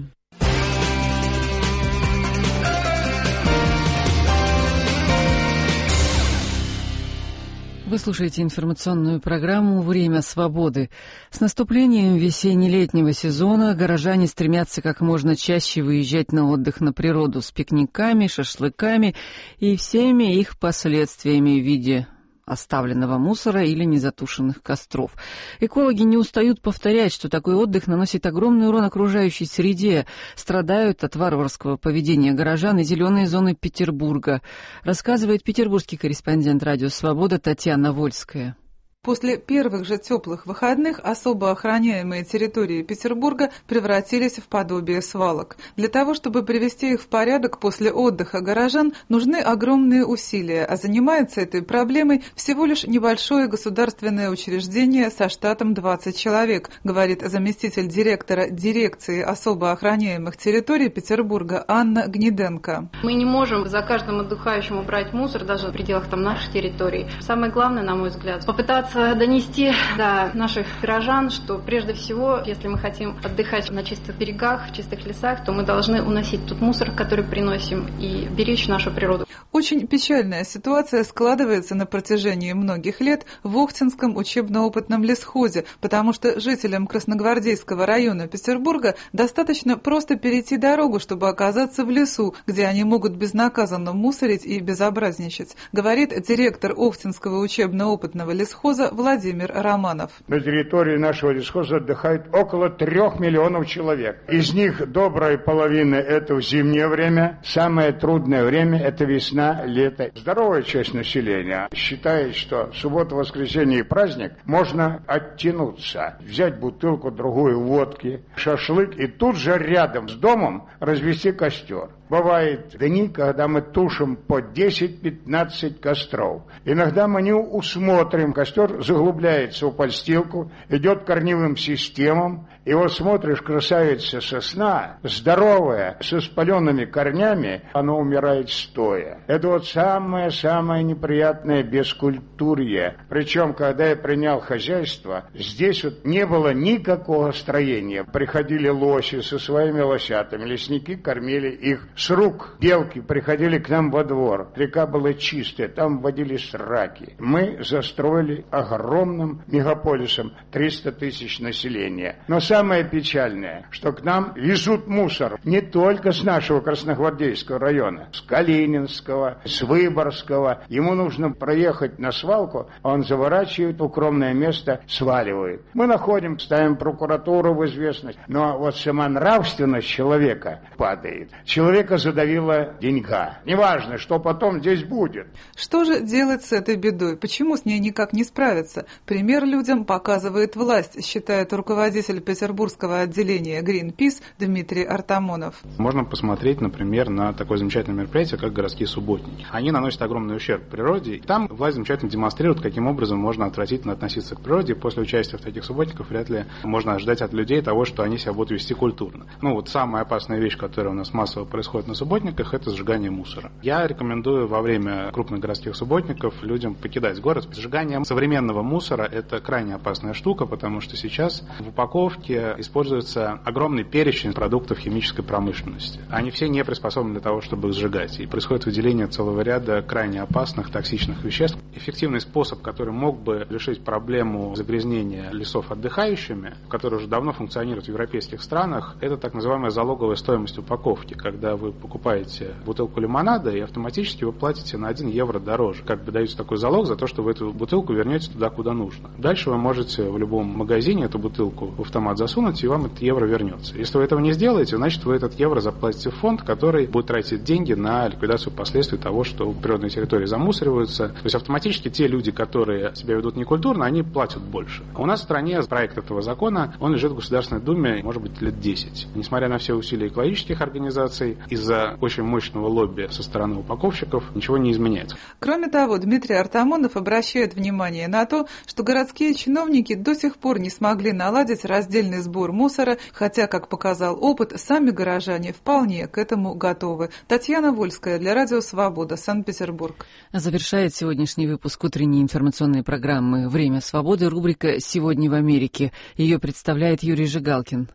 Вы слушаете информационную программу «Время свободы». С наступлением весенне-летнего сезона горожане стремятся как можно чаще выезжать на отдых на природу с пикниками, шашлыками и всеми их последствиями в виде оставленного мусора или незатушенных костров. Экологи не устают повторять, что такой отдых наносит огромный урон окружающей среде, страдают от варварского поведения горожан и зеленые зоны Петербурга, рассказывает петербургский корреспондент «Радио Свобода» Татьяна Вольская. После первых же теплых выходных особо охраняемые территории Петербурга превратились в подобие свалок. Для того, чтобы привести их в порядок после отдыха горожан, нужны огромные усилия, а занимается этой проблемой всего лишь небольшое государственное учреждение со штатом 20 человек, говорит заместитель директора дирекции особо охраняемых территорий Петербурга Анна Гнеденко. Мы не можем за каждым отдыхающим убрать мусор, даже в пределах наших территорий. Самое главное, на мой взгляд, попытаться донести до наших горожан, что прежде всего, если мы хотим отдыхать на чистых берегах, в чистых лесах, то мы должны уносить тот мусор, который приносим, и беречь нашу природу. Очень печальная ситуация складывается на протяжении многих лет в Охтинском учебно-опытном лесхозе, потому что жителям Красногвардейского района Петербурга достаточно просто перейти дорогу, чтобы оказаться в лесу, где они могут безнаказанно мусорить и безобразничать, говорит директор Охтинского учебно-опытного лесхоза Владимир Романов. На территории нашего лесхоза отдыхает около 3 миллионов человек. Из них добрая половина – это в зимнее время. Самое трудное время – это весна, лето. Здоровая часть населения считает, что суббота, воскресенье и праздник можно оттянуться, взять бутылку другую водки, шашлык и тут же рядом с домом развести костер. Бывают дни, когда мы тушим по 10-15 костров. Иногда мы не усмотрим, костер заглубляется в подстилку, идет к корневым системам, и вот смотришь, красавица сосна, здоровая, со спаленными корнями, она умирает стоя. Это вот самое неприятное бескультурье. Причем, когда я принял хозяйство, здесь вот не было никакого строения. Приходили лоси со своими лосятами, лесники кормили их С рук белки приходили к нам во двор. Река была чистая, там водились раки. Мы застроили огромным мегаполисом 300 тысяч населения. Но самое печальное, что к нам везут мусор не только с нашего Красногвардейского района, с Калининского, с Выборгского. Ему нужно проехать на свалку, а он заворачивает в укромное место, сваливает. Мы находим, ставим прокуратуру в известность, но вот сама нравственность человека падает. Человека задавила деньга. Неважно, что потом здесь будет. Что же делать с этой бедой? Почему с ней никак не справиться? Пример людям показывает власть, считает руководитель петербургского отделения Greenpeace Дмитрий Артамонов. Можно посмотреть, например, на такое замечательное мероприятие, как городские субботники. Они наносят огромный ущерб природе. Там власть замечательно демонстрирует, каким образом можно отвратительно относиться к природе. После участия в таких субботниках вряд ли можно ожидать от людей того, что они себя будут вести культурно. Вот самая опасная вещь, которая у нас массово происходит на субботниках, это сжигание мусора. Я рекомендую во время крупных городских субботников людям покидать город. Сжигание современного мусора – это крайне опасная штука, потому что сейчас в упаковке используется огромный перечень продуктов химической промышленности. Они все не приспособлены для того, чтобы их сжигать. И происходит выделение целого ряда крайне опасных, токсичных веществ. Эффективный способ, который мог бы решить проблему загрязнения лесов отдыхающими, который уже давно функционирует в европейских странах, это так называемая залоговая стоимость упаковки, когда вы покупаете бутылку лимонада и автоматически вы платите на 1 евро дороже. Как бы даете такой залог за то, что вы эту бутылку вернете туда, куда нужно. Дальше вы можете в любом магазине эту бутылку в автомат засунуть, и вам этот евро вернется. Если вы этого не сделаете, значит вы этот евро заплатите в фонд, который будет тратить деньги на ликвидацию последствий того, что природные территории замусориваются. То есть автоматически те люди, которые себя ведут некультурно, они платят больше. У нас в стране проект этого закона, он лежит в Государственной Думе, может быть, лет 10. Несмотря на все усилия экологических организаций, из-за очень мощного лобби со стороны упаковщиков ничего не изменяется. Кроме того, Дмитрий Артамонов обращает внимание на то, что городские чиновники до сих пор не смогли наладить раздельный сбор мусора, хотя, как показал опыт, сами горожане вполне к этому готовы. Татьяна Вольская для Радио Свобода, Санкт-Петербург. Завершает сегодняшний выпуск утренней информационной программы «Время свободы» рубрика «Сегодня в Америке». Ее представляет Юрий Жигалкин.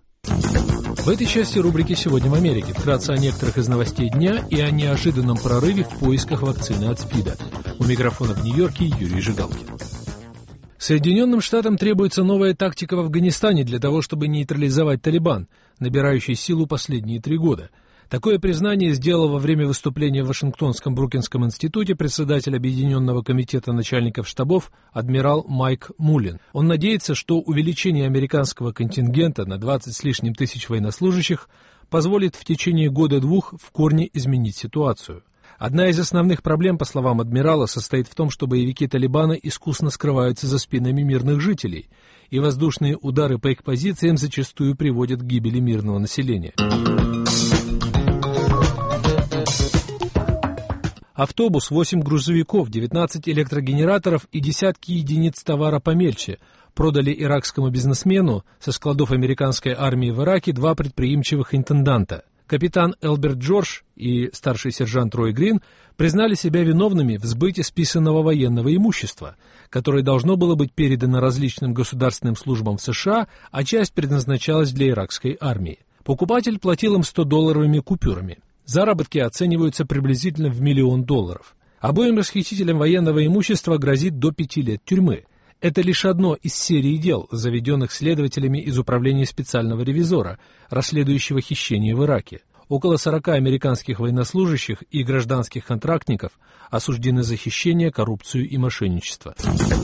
В этой части рубрики «Сегодня в Америке» вкратце о некоторых из новостей дня и о неожиданном прорыве в поисках вакцины от СПИДа. У микрофона в Нью-Йорке Юрий Жигалкин. Соединенным Штатам требуется новая тактика в Афганистане для того, чтобы нейтрализовать Талибан, набирающий силу последние 3 года. Такое признание сделал во время выступления в Вашингтонском Брукинском институте председатель Объединенного комитета начальников штабов адмирал Майк Муллин. Он надеется, что увеличение американского контингента на 20 с лишним тысяч военнослужащих позволит в течение года-двух в корне изменить ситуацию. Одна из основных проблем, по словам адмирала, состоит в том, что боевики Талибана искусно скрываются за спинами мирных жителей, и воздушные удары по их позициям зачастую приводят к гибели мирного населения. Автобус, 8 грузовиков, 19 электрогенераторов и десятки единиц товара помельче продали иракскому бизнесмену со складов американской армии в Ираке 2 предприимчивых интенданта. Капитан Элберт Джордж и старший сержант Рой Грин признали себя виновными в сбыте списанного военного имущества, которое должно было быть передано различным государственным службам в США, а часть предназначалась для иракской армии. Покупатель платил им $100-долларовыми купюрами. Заработки оцениваются приблизительно в $1 миллион. Обоим расхитителям военного имущества грозит до 5 лет тюрьмы. Это лишь одно из серии дел, заведенных следователями из Управления специального ревизора, расследующего хищение в Ираке. Около 40 американских военнослужащих и гражданских контрактников осуждены за хищение, коррупцию и мошенничество.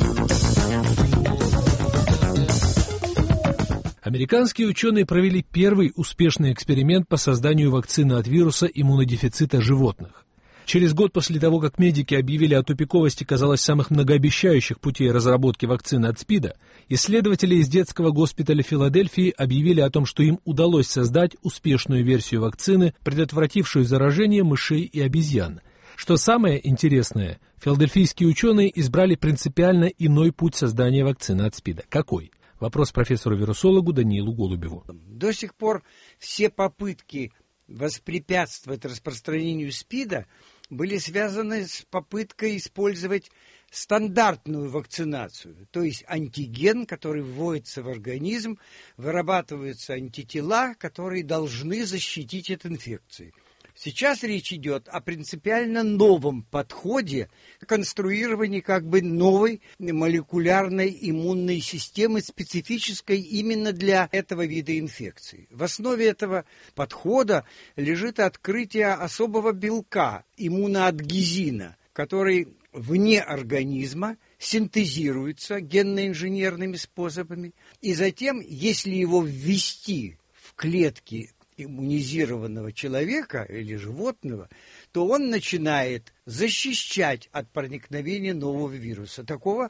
Американские ученые провели первый успешный эксперимент по созданию вакцины от вируса иммунодефицита животных. Через год после того, как медики объявили о тупиковости, казалось, самых многообещающих путей разработки вакцины от СПИДа, исследователи из детского госпиталя Филадельфии объявили о том, что им удалось создать успешную версию вакцины, предотвратившую заражение мышей и обезьян. Что самое интересное, филадельфийские ученые избрали принципиально иной путь создания вакцины от СПИДа. Какой? Вопрос профессору-вирусологу Даниилу Голубеву. До сих пор все попытки воспрепятствовать распространению СПИДа были связаны с попыткой использовать стандартную вакцинацию, то есть антиген, который вводится в организм, вырабатываются антитела, которые должны защитить от инфекции. Сейчас речь идет о принципиально новом подходе к конструированию новой молекулярной иммунной системы, специфической именно для этого вида инфекции. В основе этого подхода лежит открытие особого белка, иммуноадгезина, который вне организма синтезируется генно-инженерными способами, и затем, если его ввести в клетки иммунизированного человека или животного, то он начинает защищать от проникновения нового вируса. Такого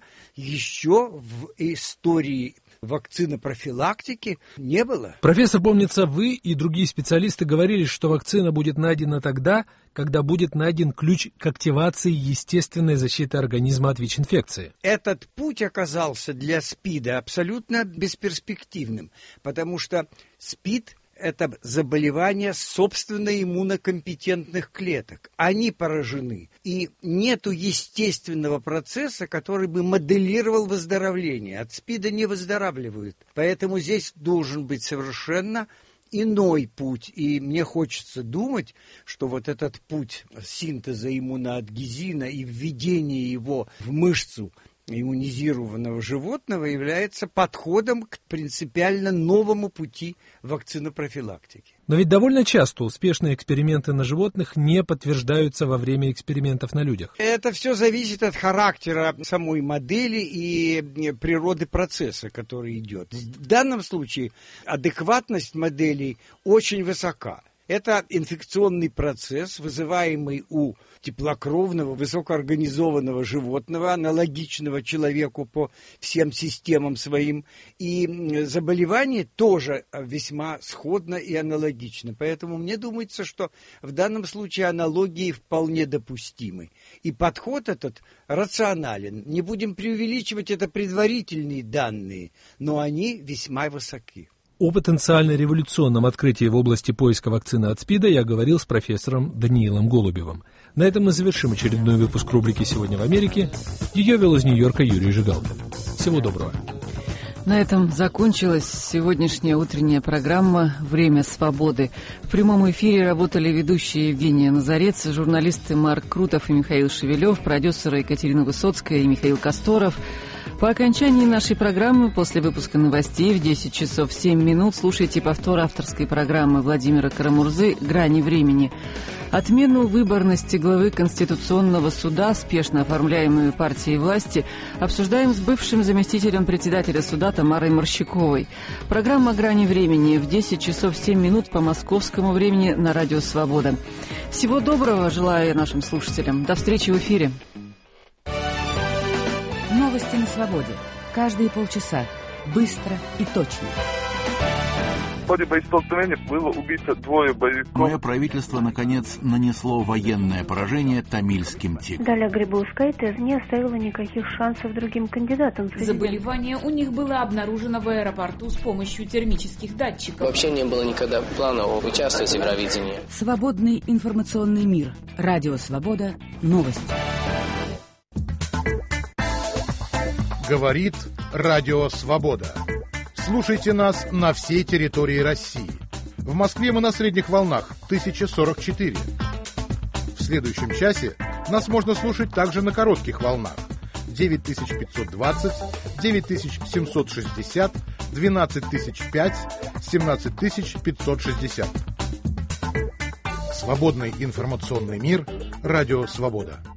еще в истории вакцинопрофилактики не было. Профессор, помнится, вы и другие специалисты говорили, что вакцина будет найдена тогда, когда будет найден ключ к активации естественной защиты организма от ВИЧ-инфекции. Этот путь оказался для СПИДа абсолютно бесперспективным, потому что СПИД – это заболевание собственно иммунокомпетентных клеток. Они поражены. И нету естественного процесса, который бы моделировал выздоровление. От СПИДа не выздоравливают. Поэтому здесь должен быть совершенно иной путь. И мне хочется думать, что вот этот путь синтеза иммуноадгезина и введения его в мышцу иммунизированного животного является подходом к принципиально новому пути вакцинопрофилактики. Но ведь довольно часто успешные эксперименты на животных не подтверждаются во время экспериментов на людях. Это все зависит от характера самой модели и природы процесса, который идет. В данном случае адекватность моделей очень высока. Это инфекционный процесс, вызываемый у теплокровного, высокоорганизованного животного, аналогичного человеку по всем системам своим. И заболевание тоже весьма сходно и аналогично. Поэтому мне думается, что в данном случае аналогии вполне допустимы. И подход этот рационален. Не будем преувеличивать, это предварительные данные, но они весьма высоки. О потенциально революционном открытии в области поиска вакцины от СПИДа я говорил с профессором Даниилом Голубевым. На этом мы завершим очередной выпуск рубрики «Сегодня в Америке». Ее вел из Нью-Йорка Юрий Жигалкин. Всего доброго. На этом закончилась сегодняшняя утренняя программа «Время свободы». В прямом эфире работали ведущие Евгения Назарец, журналисты Марк Крутов и Михаил Шевелев, продюсеры Екатерина Высоцкая и Михаил Косторов. По окончании нашей программы, после выпуска новостей в 10 часов 7 минут, слушайте повтор авторской программы Владимира Карамурзы «Грани времени». Отмену выборности главы Конституционного суда, спешно оформляемую партией власти, обсуждаем с бывшим заместителем председателя суда Тамарой Морщаковой. Программа «Грани времени» в 10 часов 7 минут по московскому времени на Радио Свобода. Всего доброго желаю нашим слушателям. До встречи в эфире. Новости на свободе. Каждые полчаса. Быстро и точно. В ходе боестолкновения было убито 2 боевиков. Мое правительство, наконец, нанесло военное поражение тамильским тиграм. Далее Грибоускайте не оставила никаких шансов другим кандидатам. Заболевание у них было обнаружено в аэропорту с помощью термических датчиков. Вообще не было никогда плана участвовать в Евровидении. Свободный информационный мир. Радио Свобода. Новости. Говорит Радио Свобода. Слушайте нас на всей территории России. В Москве мы на средних волнах 1044. В следующем часе нас можно слушать также на коротких волнах 9520, 9760, 12005, 17560. Свободный информационный мир. Радио Свобода.